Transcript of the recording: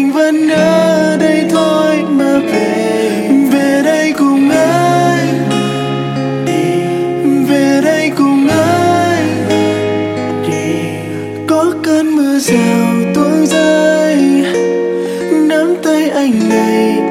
vẫn ở đây thôi mà về đây cùng anh, về đây cùng anh. Có cơn mưa rào tuôn rơi, nắm tay anh này